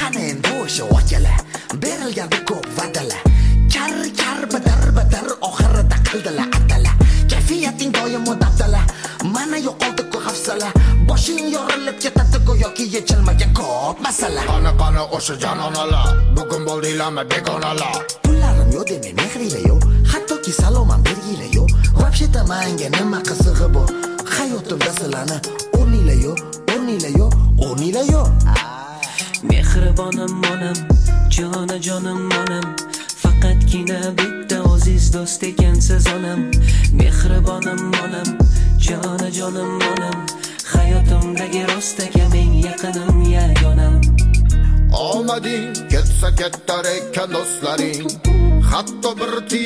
qani endi o'sha okalar berilganda ko'p va'dalar kar badar oxirida qildilar atala kayfiyating doimo dabdala mana yo'qoldi-ku hafsala boshing yorilib ketadi-ku yoki yechilmagan ko'p masala qani o'sha janonalar bugun bo'ldinglarmi begonalar pullarim yo'q demay mehringlar yo'q hattoki salomam berginglar yo'q вообще-то menga nima qizig'i bu hayotimda sizlarni o'rninglar yo'q mehribonim onam jonim onam faqatgina bitta aziz do'st ekansiz onam mehribonim onam jonim onam hayotimdagi rost akam eng yaqinim yagonam olmading ketsa kettar ekan do'stlaring hatto bir